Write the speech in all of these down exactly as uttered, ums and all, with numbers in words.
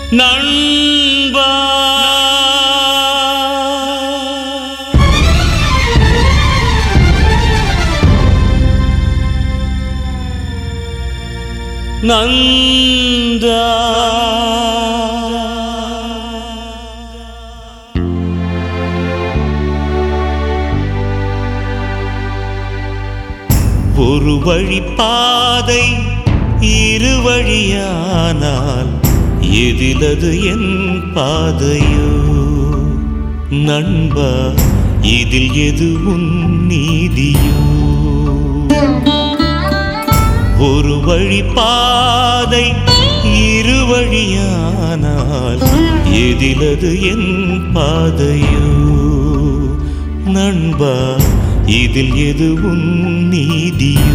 நண்பா நந்தா ஒரு வழி பாதை இரு வழியானால் எதிலது என் பாதையோ நண்பா இதில் எது உன் நீதியோ ஒரு வழி பாதை இரு வழியானால் எதிலது என் பாதையோ நண்பா இதில் எது உன் நீதியோ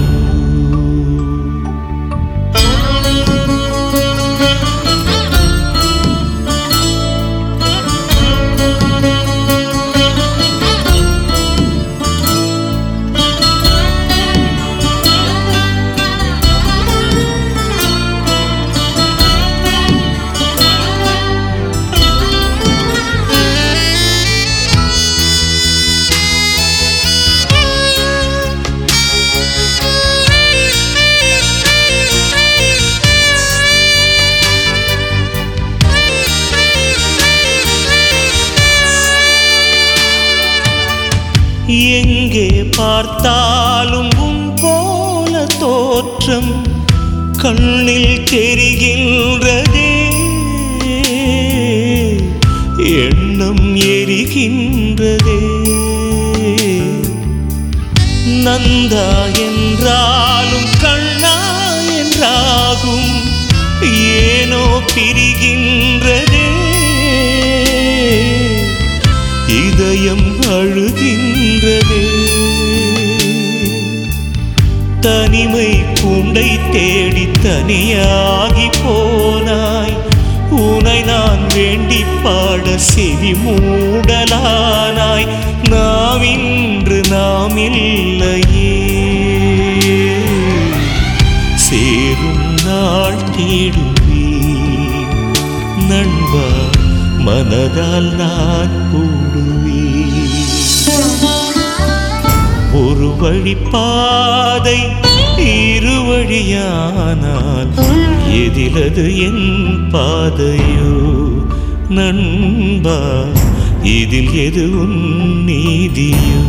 எங்கே பார்த்தாலும் உன் போல தோற்றம் கண்ணில் தெரிகின்றதே எண்ணம் எரிகின்றதே நந்தா என்றாலும் கண்ணா என்றாகும் ஏனோ பிரிகின்றதே இதயம் அழுகின்றதே தனிமை கூண்டை தேடி தனியாகி போனாய் உனை நான் வேண்டி பாட செவி மூடலானாய் நாம் இன்று நாம் இல்லையே சேரும் நாள் தேடுவே நண்பா மனதால் நான் கூடுவே ஒரு வழி பாதை இரு வழியானால் எதிலது என் பாதையோ நண்பா இதில் எது உன் நீதியோ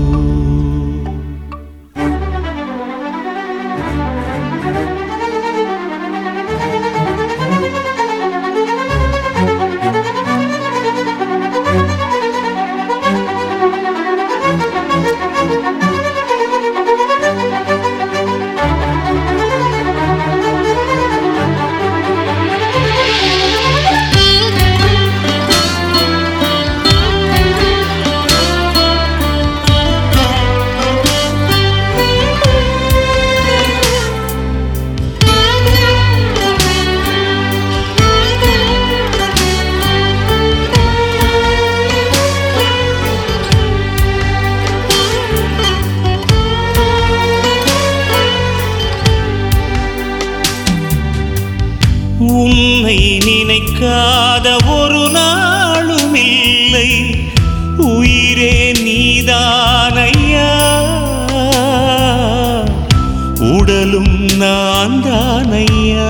உன்னை நினைக்காத ஒரு நாளும் இல்லை உயிரே நீதானையா உடலும் நான் தானையா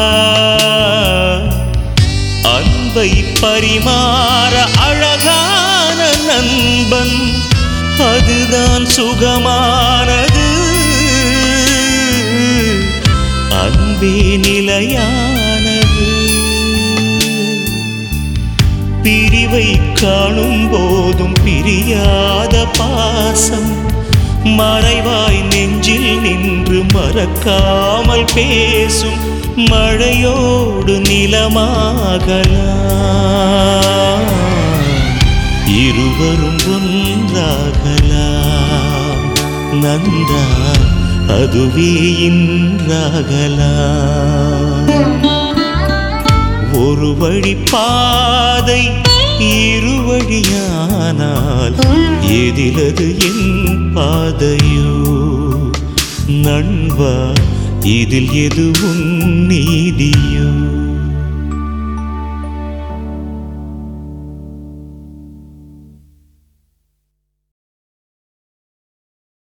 அன்பை பரிமாற அழகான நண்பன் அதுதான் சுகமானது அன்பே நிலையானது பிரிவை காணும் போதும் பிரியாத பாசம் மறைவாய் நெஞ்சில் நின்று மறக்காமல் பேசும் மழையோடு நிலமாகலாம் இருவரும் ஒன்றாகலாம் நந்தா அதுவே இன்றாகலாம் ஒரு வழி பாதை இரு வழியானால் எதிலது என் பாதையோ நண்பா இதில் எது உன் நீதியோ